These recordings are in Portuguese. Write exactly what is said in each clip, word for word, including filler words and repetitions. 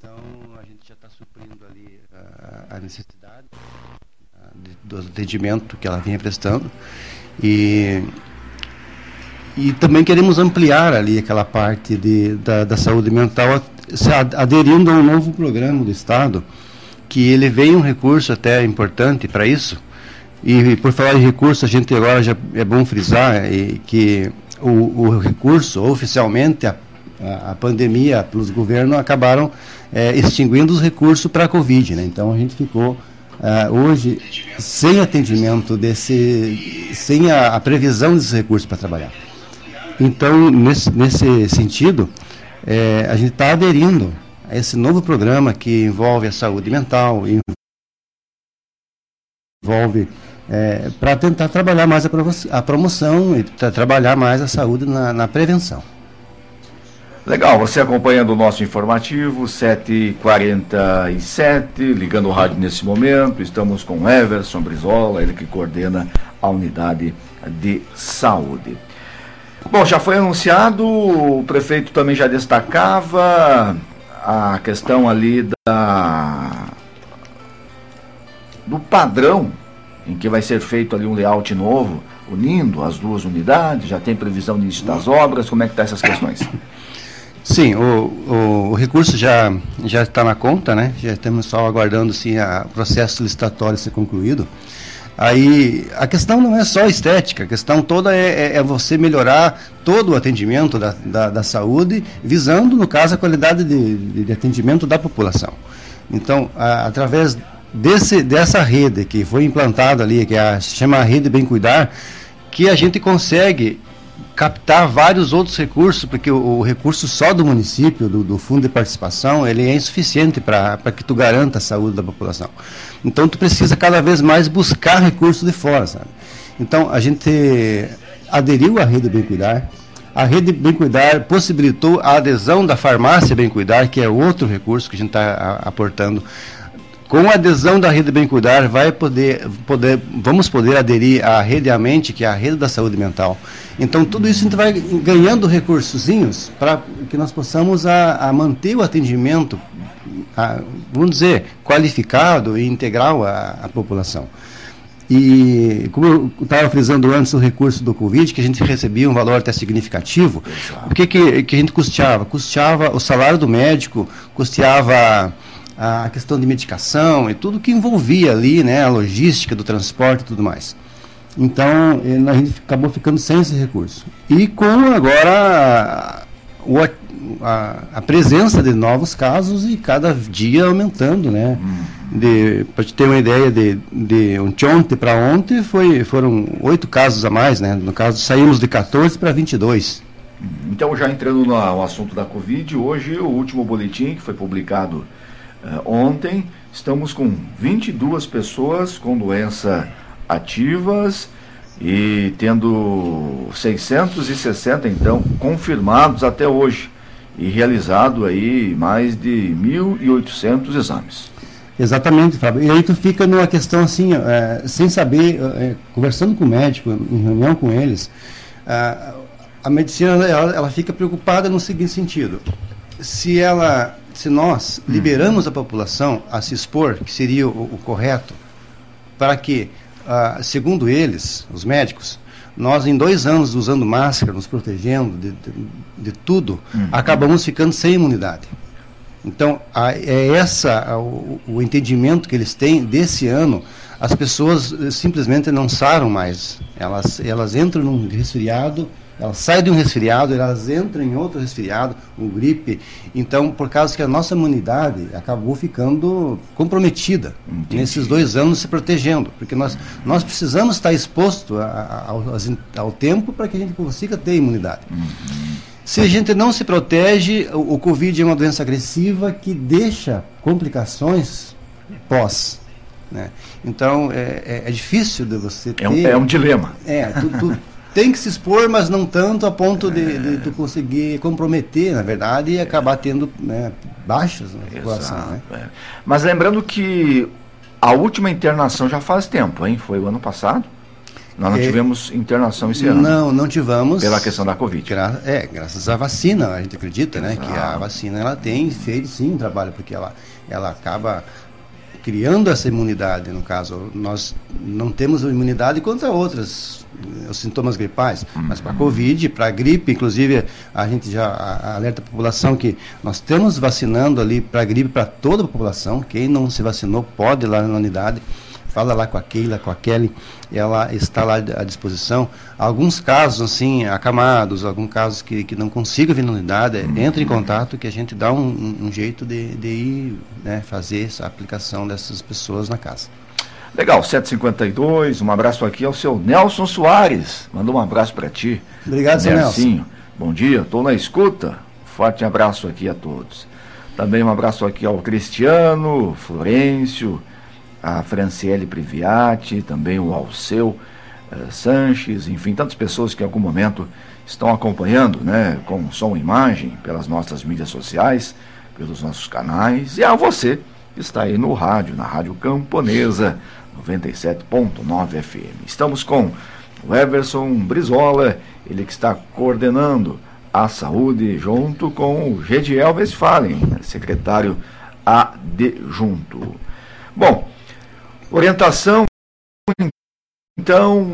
Então, a gente já está suprindo ali a, a necessidade a, de, do atendimento que ela vinha prestando. E, e também queremos ampliar ali aquela parte de, da, da saúde mental, aderindo a um novo programa do Estado, que ele veio um recurso até importante para isso. E por falar em recurso, a gente agora já é bom frisar e, que o, o recurso, oficialmente, a, a, a pandemia, pelos governos, acabaram é, extinguindo os recursos para a Covid, né? Então a gente ficou é, hoje sem atendimento, desse, sem a, a previsão desses recursos para trabalhar. Então, nesse, nesse sentido, é, a gente está aderindo a esse novo programa que envolve a saúde mental, envolve É, para tentar trabalhar mais a, a promoção e tra trabalhar mais a saúde na, na prevenção. Legal, você acompanhando o nosso informativo, sete e quarenta e sete, ligando o rádio nesse momento, estamos com Everson Brizola, ele que coordena a unidade de saúde. Bom, já foi anunciado, o prefeito também já destacava a questão ali da, do padrão em que vai ser feito ali um layout novo, unindo as duas unidades, já tem previsão de início das obras, como é que estão essas questões? Sim, o, o, o recurso já, já está na conta, né? Já estamos só aguardando sim, a, o processo licitatório ser concluído. Aí, a questão não é só estética, a questão toda é, é, é você melhorar todo o atendimento da, da, da saúde, visando, no caso, a qualidade de, de, de atendimento da população. Então, a, através Desse, dessa rede que foi implantada ali, que é a, se chama a Rede Bem Cuidar, que a gente consegue captar vários outros recursos, porque o, o recurso só do município, do, do fundo de participação, ele é insuficiente para que tu garanta a saúde da população. Então tu precisa cada vez mais buscar recursos de fora, sabe? Então a gente aderiu à Rede Bem Cuidar. A Rede Bem Cuidar possibilitou a adesão da farmácia Bem Cuidar, que é outro recurso que a gente está aportando. Com a adesão da Rede Bem Cuidar, vai poder, poder, vamos poder aderir à Rede A Mente, que é a rede da saúde mental. Então, tudo isso a gente vai ganhando recursozinhos para que nós possamos a, a manter o atendimento, a, vamos dizer, qualificado e integral à, à população. E, como eu estava frisando antes, o recurso do Covid, que a gente recebia um valor até significativo, o que, que, que a gente custeava? Custeava o salário do médico, custeava a questão de medicação e tudo que envolvia ali, né, a logística do transporte e tudo mais. Então, a gente acabou ficando sem esse recurso. E com agora a, a, a presença de novos casos e cada dia aumentando, né? Hum. Para te ter uma ideia, de, de ontem para ontem foi, foram oito casos a mais, né? No caso, saímos de quatorze para vinte e dois. Então, já entrando no, no assunto da Covid, hoje o último boletim que foi publicado Uh, ontem, estamos com vinte e duas pessoas com doença ativas e tendo seiscentos e sessenta, então, confirmados até hoje e realizado aí mais de mil e oitocentos exames. Exatamente, Fábio. E aí tu fica numa questão assim, é, sem saber, é, conversando com o médico, em reunião com eles, a, a medicina ela, ela fica preocupada no seguinte sentido: se ela se nós liberamos a população a se expor, que seria o, o correto, para que, ah, segundo eles, os médicos, nós em dois anos usando máscara, nos protegendo de, de, de tudo, uhum. acabamos ficando sem imunidade. Então, a, é essa a, o, o entendimento que eles têm desse ano. As pessoas simplesmente não saram mais, elas, elas entram num resfriado, elas saem de um resfriado, elas entram em outro resfriado, um gripe. Então, por causa que a nossa imunidade acabou ficando comprometida. Entendi. Nesses dois anos se protegendo, porque nós, nós precisamos estar exposto a, a, ao, ao tempo para que a gente consiga ter imunidade. Uhum. Se a gente não se protege, o, o Covid é uma doença agressiva que deixa complicações pós. Né? Então, é, é, é difícil de você ter... É um, é um dilema. É, tu, tu tem que se expor, mas não tanto a ponto de, de tu conseguir comprometer, na verdade, e acabar tendo, né, baixas na população. Né? É. Mas lembrando que a última internação já faz tempo, hein? Foi o ano passado? Nós não é, tivemos internação esse ano. Não, não tivemos. Pela questão da Covid. Gra é, graças à vacina, a gente acredita, Exato. né? Que a vacina, ela tem feito, sim, um trabalho, porque ela, ela acaba criando essa imunidade, no caso. Nós não temos imunidade contra outras, os sintomas gripais, uhum. mas para a Covid, para a gripe, inclusive, a gente já alerta a população que nós estamos vacinando ali para a gripe para toda a população. Quem não se vacinou pode ir lá na unidade. Fala lá com a Keila, com a Kelly, ela está lá à disposição. Alguns casos, assim, acamados, alguns casos que, que não consigam vir na unidade, uhum. entre em contato que a gente dá um, um, um jeito de, de ir, né, fazer essa aplicação dessas pessoas na casa. Legal, sete e cinquenta e dois, um abraço aqui ao seu Nelson Soares. Mandou um abraço para ti. Obrigado, seu Nelson. Bom dia, estou na escuta. Forte abraço aqui a todos. Também um abraço aqui ao Cristiano, Florencio, a Franciele Priviati, também o Alceu uh, Sanches, enfim, tantas pessoas que em algum momento estão acompanhando, né, com som e imagem, pelas nossas mídias sociais, pelos nossos canais, e a você que está aí no rádio, na Rádio Camponesa, noventa e sete ponto nove F M. Estamos com o Everson Brizola, ele que está coordenando a saúde, junto com o Gediel Westphalen, secretário adjunto. Bom, orientação, então,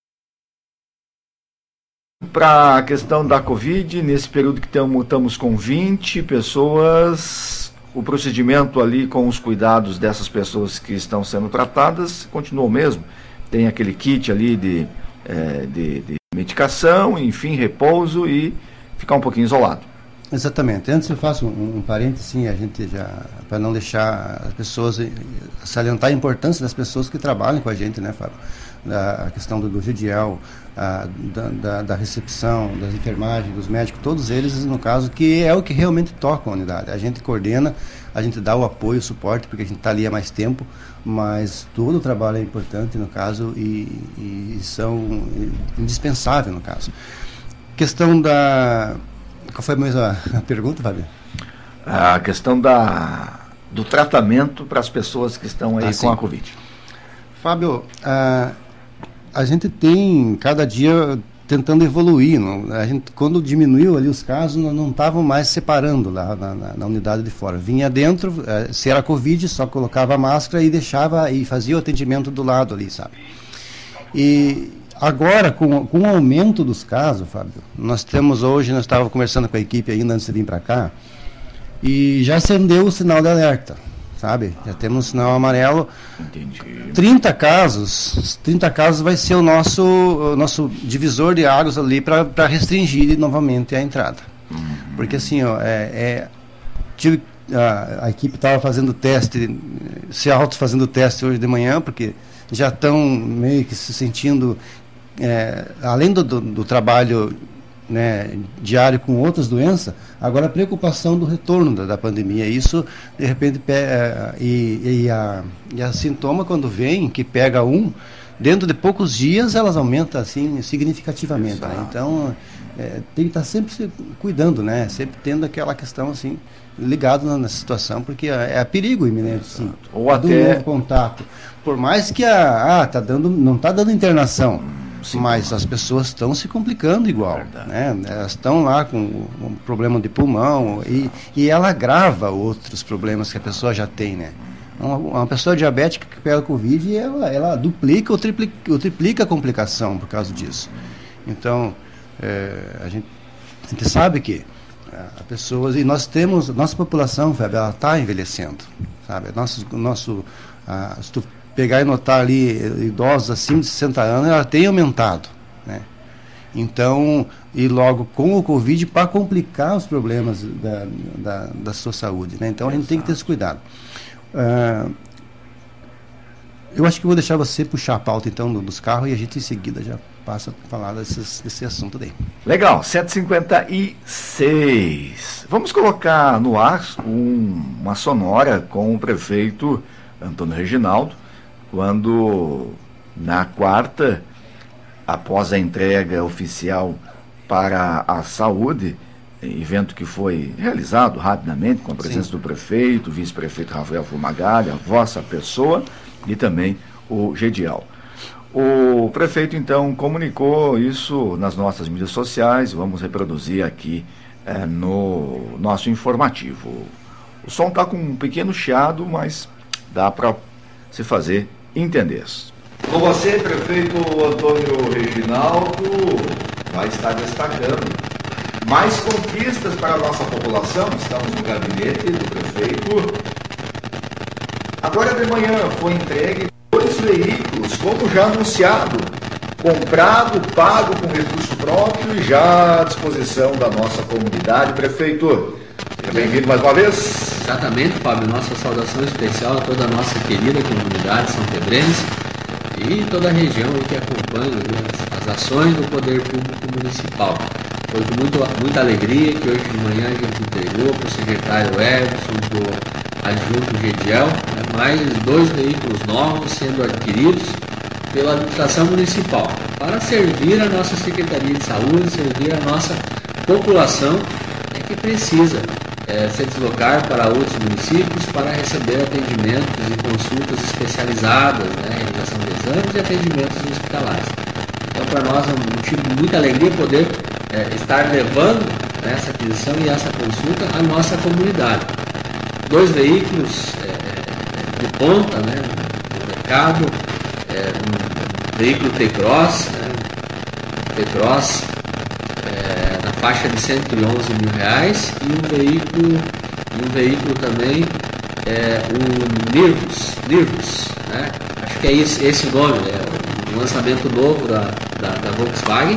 para a questão da Covid, nesse período que estamos com vinte pessoas, o procedimento ali com os cuidados dessas pessoas que estão sendo tratadas continua o mesmo. Tem aquele kit ali de, é, de, de medicação, enfim, repouso e ficar um pouquinho isolado. Exatamente. Antes eu faço um, um parênteses, sim, a gente já, para não deixar as pessoas, salientar a importância das pessoas que trabalham com a gente, né, Fábio? Da, a questão do, do Gediel, a, da, da, da recepção, das enfermagens, dos médicos, todos eles, no caso, que é o que realmente toca a unidade. A gente coordena, a gente dá o apoio, o suporte, porque a gente está ali há mais tempo, mas todo o trabalho é importante, no caso, e, e são indispensáveis, no caso. Questão da... Qual foi mesmo a, a pergunta, Fábio? A questão da, do tratamento para as pessoas que estão aí ah, com sim. a Covid. Fábio, a, a gente tem cada dia tentando evoluir. Não? A gente, quando diminuiu ali os casos, não estavam mais separando lá na, na, na unidade de fora. Vinha dentro, é, se era Covid, só colocava a máscara e deixava e fazia o atendimento do lado ali, sabe? E agora, com, com o aumento dos casos, Fábio, nós temos hoje, nós estávamos conversando com a equipe ainda antes de vir para cá, e já acendeu o sinal de alerta, sabe? Já temos um sinal amarelo. Entendi. trinta casos, trinta casos vai ser o nosso, o nosso divisor de águas ali para restringir novamente a entrada. Uhum. Porque assim, ó, é, é, tive, a, a equipe estava fazendo teste, se auto fazendo teste hoje de manhã, porque já estão meio que se sentindo... É, além do, do, do trabalho, né, diário com outras doenças, agora a preocupação do retorno da, da pandemia. Isso, de repente, pe, é, e, e, a, e a sintoma, quando vem, que pega um, dentro de poucos dias, elas aumentam assim, significativamente. Né? Então, é, tem que estar sempre se cuidando, né? Sempre tendo aquela questão assim, ligado na, na situação, porque é, é perigo iminente, sim. Ou até... do novo contato. Por mais que a, ah, tá dando, não está dando internação, sim, mas as pessoas estão se complicando igual, né? Elas estão lá com um problema de pulmão e, e ela agrava outros problemas que a pessoa já tem, né? Uma, uma pessoa diabética que pega Covid, ela, ela duplica ou triplica, ou triplica a complicação por causa disso. Então, é, a, gente, a gente sabe que a pessoa, e nós temos, nossa população, Fábio, ela está envelhecendo, sabe? Nosso, nosso, a, se tu pegar e notar ali idosos acima de sessenta anos, ela tem aumentado, né? Então, e logo com o Covid para complicar os problemas da, da, da sua saúde, né? Então a gente tem que ter esse cuidado. Uh, eu acho que vou deixar você puxar a pauta então dos carros e a gente em seguida já passa a falar desses, desse assunto daí. Legal, sete e cinquenta e seis. Vamos colocar no ar um, uma sonora com o prefeito Antônio Reginaldo, quando na quarta, após a entrega oficial para a saúde, evento que foi realizado rapidamente com a presença Sim. do prefeito, o vice-prefeito Rafael Fumagalli, a vossa pessoa e também o Gediel. O prefeito, então, comunicou isso nas nossas mídias sociais, vamos reproduzir aqui é, no nosso informativo. O som está com um pequeno chiado, mas dá para se fazer entender. Com você, prefeito Antônio Reginaldo, vai estar destacando mais conquistas para a nossa população. Estamos no gabinete do prefeito. Agora de manhã foi entregue dois veículos, como já anunciado, comprado, pago com recurso próprio e já à disposição da nossa comunidade. Prefeito, seja bem-vindo mais uma vez. Exatamente, Fábio, nossa saudação especial a toda a nossa querida comunidade são pedrense e toda a região que acompanha, né, as, as ações do Poder Público Municipal. Foi com muito, muita alegria que hoje de manhã a gente entregou para o secretário Everson, para o adjunto Gediel, né, mais dois veículos novos sendo adquiridos pela administração municipal para servir a nossa Secretaria de Saúde, servir a nossa população é, que precisa é, se deslocar para outros municípios para receber atendimentos e consultas especializadas, né, realização de exames e atendimentos hospitalares. Então, para nós é um motivo de muita alegria poder é, estar levando né, essa aquisição e essa consulta à nossa comunidade. Dois veículos é, de ponta, né, no mercado, é, um veículo T-Cross, né, T-Cross é, na faixa de cento e onze mil reais e um veículo, e um veículo também, é, o Nirvus, Nirvus, né, acho que é esse, esse o nome, né, um lançamento novo da, da, da Volkswagen,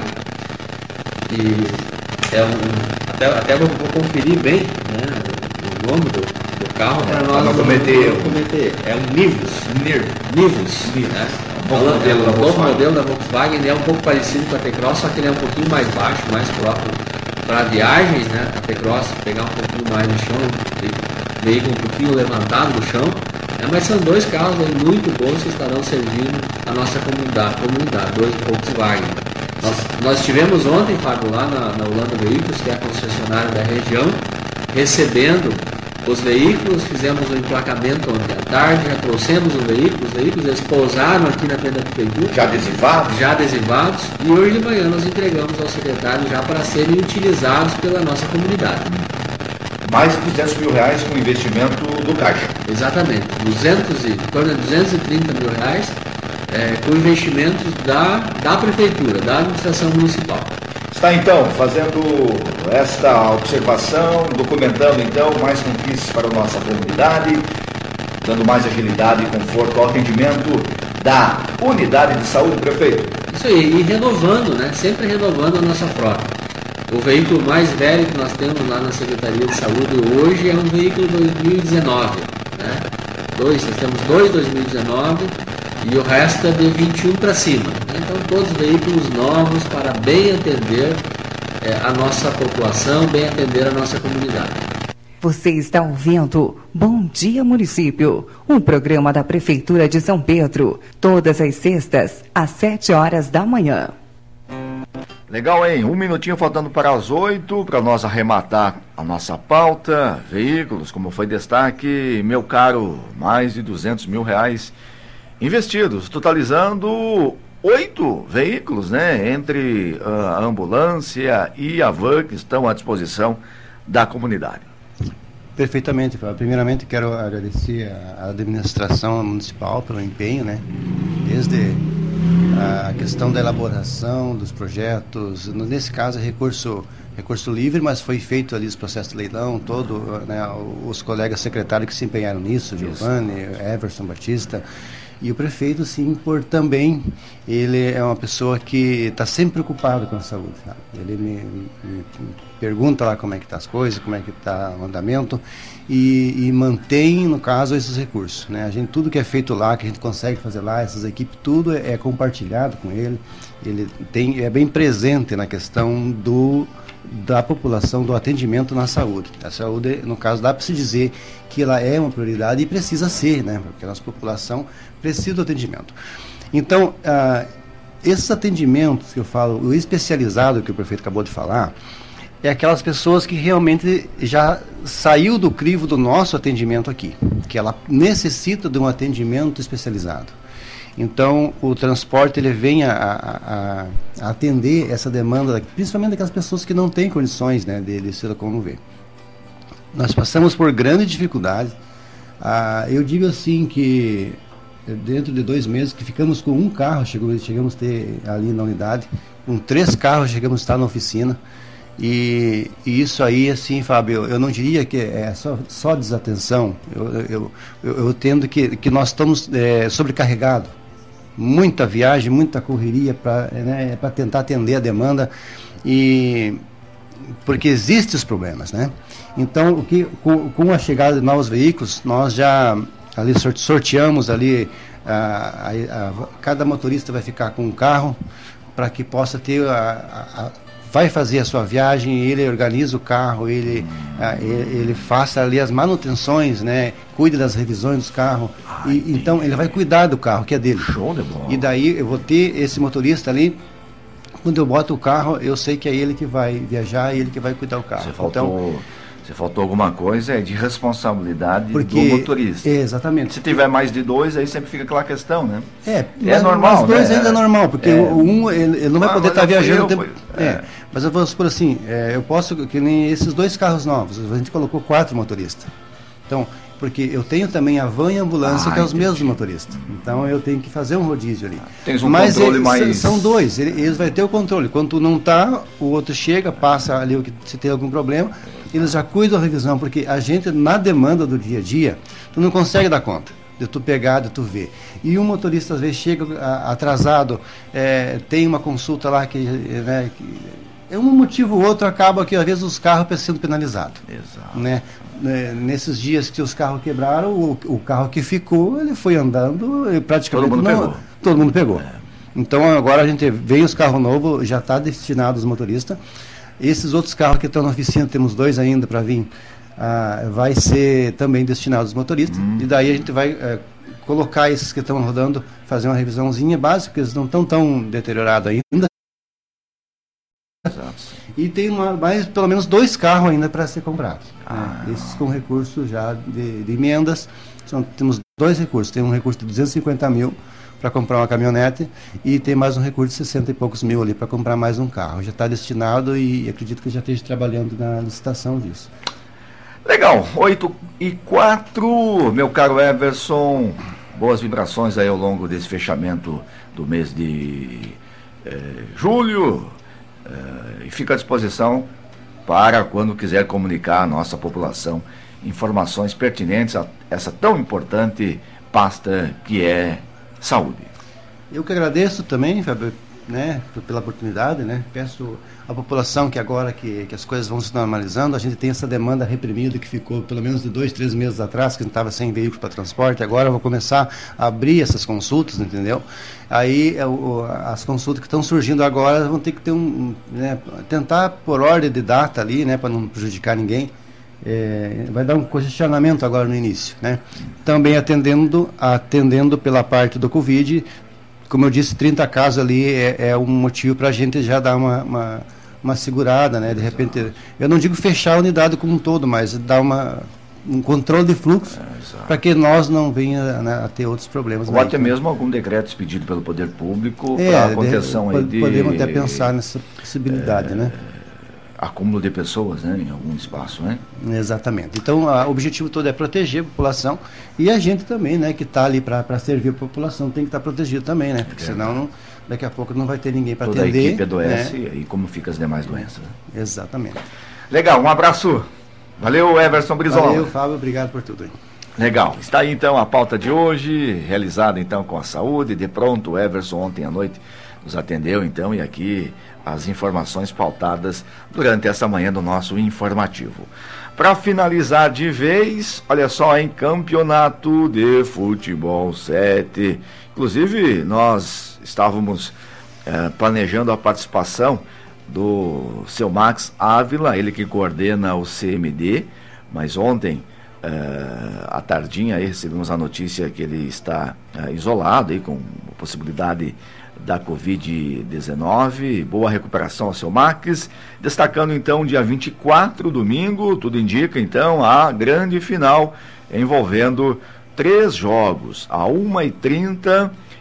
e é um, até, até vou, vou conferir bem né, o nome do, do carro para nós não cometer não cometer. É um Nivus, Nivus, né? É um modelo, é um novo modelo da Volkswagen, ele é um pouco parecido com a T-Cross, só que ele é um pouquinho mais baixo, mais próprio para viagens, né? A T-Cross pegar um pouquinho mais no chão, veículo um pouquinho levantado no chão, né? Mas são dois carros aí muito bons que estarão servindo a nossa comunidade, comunidade dois Volkswagen. Nós, nós estivemos ontem, Fábio, lá na, na Holanda Veículos, que é a concessionária da região, recebendo os veículos, fizemos o emplacamento ontem à tarde, já trouxemos o veículo, os veículos eles pousaram aqui na frente da prefeitura. Já adesivados? Já adesivados, e hoje de manhã nós entregamos ao secretário já para serem utilizados pela nossa comunidade. Mais de duzentos mil reais com investimento do Caixa. Exatamente, duzentos e, em torno de duzentos e trinta mil reais é, com investimentos da, da prefeitura, da administração municipal. Está então fazendo esta observação, documentando então mais conquistas para a nossa comunidade, dando mais agilidade e conforto ao atendimento da unidade de saúde, prefeito. Isso aí, e renovando, né? Sempre renovando a nossa frota. O veículo mais velho que nós temos lá na Secretaria de Saúde hoje é um veículo dois mil e dezenove. Né? Dois, nós temos dois dois mil e dezenove e o resto é de vinte e um para cima. Né? Então todos veículos novos para bem atender é, a nossa população, bem atender a nossa comunidade. Você está ouvindo Bom Dia Município, um programa da Prefeitura de São Pedro, todas as sextas, às sete horas da manhã. Legal, hein? Um minutinho faltando para as oito, para nós arrematar a nossa pauta. Veículos, como foi destaque, meu caro, mais de duzentos mil reais investidos, totalizando oito veículos, né? Entre a ambulância e a van que estão à disposição da comunidade. Perfeitamente, Fábio. Primeiramente quero agradecer a administração municipal pelo empenho, né? Desde a questão da elaboração dos projetos, nesse caso é recurso, recurso livre, mas foi feito ali os processos de leilão, todo, né, os colegas secretários que se empenharam nisso, Giovanni, Everson Batista, e o prefeito, sim, por também, ele é uma pessoa que está sempre preocupado com a saúde. Tá? Ele me, me pergunta lá como é que está as coisas, como é que está o andamento, e, e mantém, no caso, esses recursos. Né? A gente, tudo que é feito lá, que a gente consegue fazer lá, essas equipes, tudo é, é compartilhado com ele. Ele tem, é bem presente na questão do, da população, do atendimento na saúde. A saúde, no caso, dá para se dizer que ela é uma prioridade e precisa ser, né? Porque a nossa população precisa do atendimento. Então, ah, esses atendimentos que eu falo, o especializado que o prefeito acabou de falar, é aquelas pessoas que realmente já saiu do crivo do nosso atendimento aqui, que ela necessita de um atendimento especializado. Então, o transporte ele vem a, a, a atender essa demanda, principalmente daquelas pessoas que não têm condições, né, de, de se locomover. Nós passamos por grande dificuldade. Ah, eu digo assim que dentro de dois meses que ficamos com um carro, chegamos, chegamos a ter ali na unidade, com três carros chegamos a estar na oficina. E, e isso aí, assim, Fábio, eu, eu não diria que é só, só desatenção. Eu, eu, eu, eu entendo que, que nós estamos é, sobrecarregados. Muita viagem, muita correria para, né, para tentar atender a demanda, e porque existem os problemas, né? Então, o que, com, com a chegada de novos veículos, nós já ali sorteamos ali, a, a, a, cada motorista vai ficar com um carro para que possa ter a, a, a vai fazer a sua viagem, ele organiza o carro, ele, ah, ele, ele faça ali as manutenções, né? Cuide das revisões dos carros. Ah, e, então ele vai cuidar do carro, que é dele. Show de bola. E daí eu vou ter esse motorista ali, quando eu boto o carro, eu sei que é ele que vai viajar e ele que vai cuidar do carro. Você faltou, então, você faltou alguma coisa, é de responsabilidade porque, do motorista. Exatamente. Se tiver mais de dois, aí sempre fica aquela questão, né? É, é normal, mas dois né? ainda é normal, porque é, um ele, ele não vai ah, poder estar tá viajando eu, o tempo. Foi, é. é. Mas eu vou supor assim, é, eu posso, que nem esses dois carros novos, a gente colocou quatro motoristas. Então, porque eu tenho também a van e a ambulância, ah, que é os entendi. mesmos motoristas. Então eu tenho que fazer um rodízio ali. Tens um Mas controle eles, mais... são dois, eles vão ter o controle. Quando tu não está, o outro chega, passa ali o que se tem algum problema, eles já cuidam da revisão, porque a gente, na demanda do dia a dia, tu não consegue dar conta de tu pegar, de tu ver. E um motorista às vezes chega atrasado, é, tem uma consulta lá que, né, que é um motivo ou outro, acaba que às vezes os carros estão sendo penalizados. Exato. Né? Nesses dias que os carros quebraram, o, o carro que ficou, ele foi andando e praticamente todo mundo não, pegou. Todo mundo pegou. É. Então agora a gente vem os carros novos, já está destinado aos motoristas. Esses outros carros que estão na oficina, temos dois ainda para vir, ah, vai ser também destinado aos motoristas. Hum. E daí a gente vai é, colocar esses que estão rodando, fazer uma revisãozinha básica, porque eles não estão tão deteriorados ainda. Exato. E tem uma, mais pelo menos dois carros ainda para ser comprados. Ah. Né? Esses com recurso já de, de emendas. São, temos dois recursos. Tem um recurso de duzentos e cinquenta mil para comprar uma caminhonete e tem mais um recurso de sessenta e poucos mil ali para comprar mais um carro. Já está destinado e acredito que já esteja trabalhando na licitação disso. Legal, oito e quatro, meu caro Everson, boas vibrações aí ao longo desse fechamento do mês de eh, julho. Uh, e fica à disposição para quando quiser comunicar à nossa população informações pertinentes a essa tão importante pasta que é saúde. Eu que agradeço também, Fábio, né, pela oportunidade, né? Peço à população que agora que, que as coisas vão se normalizando, a gente tem essa demanda reprimida que ficou pelo menos de dois, três meses atrás, que a gente estava sem veículo para transporte, agora eu vou começar a abrir essas consultas, entendeu? Aí o, as consultas que estão surgindo agora vão ter que ter um, né, tentar por ordem de data ali, né, para não prejudicar ninguém. É, vai dar um congestionamento agora no início, né? Também atendendo, atendendo pela parte do Covid. Como eu disse, trinta casos ali é, é um motivo para a gente já dar uma, uma, uma segurada, né? De repente, eu não digo fechar a unidade como um todo, mas dar uma, um controle de fluxo é, para que nós não venha, né, a ter outros problemas. Ou até mesmo algum decreto expedido pelo poder público é, para a contenção de, aí de... Podemos até pensar nessa possibilidade, é, né? Acúmulo de pessoas, né, em algum espaço, né? Exatamente. Então, a, o objetivo todo é proteger a população e a gente também, né, que está ali para servir a população tem que estar tá protegido também, né? Porque é. senão não, daqui a pouco não vai ter ninguém para atender. Toda a equipe adoece, né? E como fica as demais doenças. Né? Exatamente. Legal, um abraço. Valeu, Everson Brizola. Valeu, Fábio, obrigado por tudo aí. Legal, está aí então a pauta de hoje, realizada então com a saúde. De pronto, o Everson ontem à noite nos atendeu então, e aqui as informações pautadas durante essa manhã do nosso informativo. Para finalizar de vez, olha só, em Campeonato de Futebol sete, inclusive nós estávamos eh, planejando a participação do seu Max Ávila, ele que coordena o C M D, mas ontem Uh, à tardinha aí recebemos a notícia que ele está uh, isolado aí, com possibilidade da covid dezenove. Boa recuperação ao seu Max. Destacando então dia vinte e quatro, domingo, tudo indica então a grande final envolvendo três jogos, a uma e trinta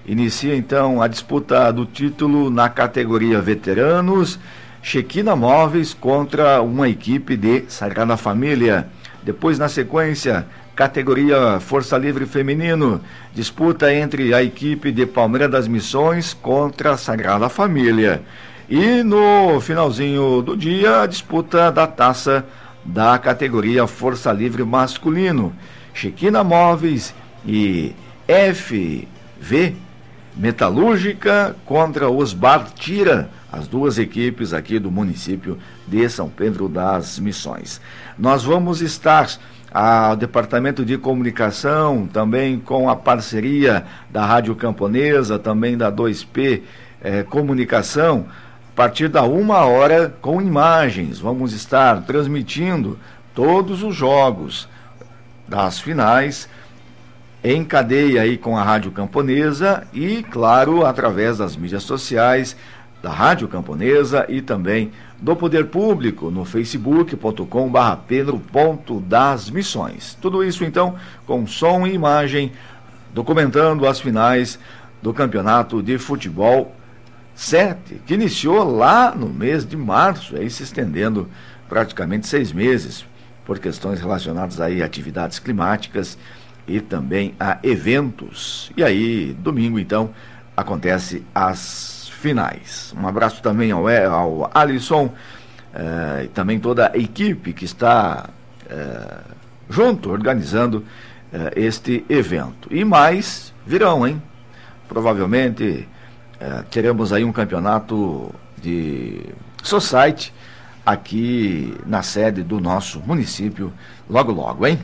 Inicia então a disputa do título na categoria veteranos, Chequina Móveis contra uma equipe de Sagrada Família. Depois, na sequência, categoria Força Livre Feminino, disputa entre a equipe de Palmeira das Missões contra a Sagrada Família. E no finalzinho do dia, a disputa da taça da categoria Força Livre Masculino, Chequina Móveis e F V Metalúrgica contra os Bartira, as duas equipes aqui do município de São Pedro das Missões. Nós vamos estar ao Departamento de Comunicação, também com a parceria da Rádio Camponesa, também da dois P eh, Comunicação, a partir da uma hora com imagens. Vamos estar transmitindo todos os jogos das finais em cadeia aí com a Rádio Camponesa e, claro, através das mídias sociais da Rádio Camponesa e também do Poder Público no facebook ponto com barra pedro ponto das missões. Tudo isso, então, com som e imagem, documentando as finais do Campeonato de Futebol sete, que iniciou lá no mês de março, aí se estendendo praticamente seis meses, por questões relacionadas aí a atividades climáticas e também a eventos. E aí, domingo, então, acontece as finais. Um abraço também ao, ao Alisson eh, e também toda a equipe que está eh, junto, organizando eh, este evento. E mais virão, hein? Provavelmente eh, teremos aí um campeonato de society aqui na sede do nosso município logo logo, hein?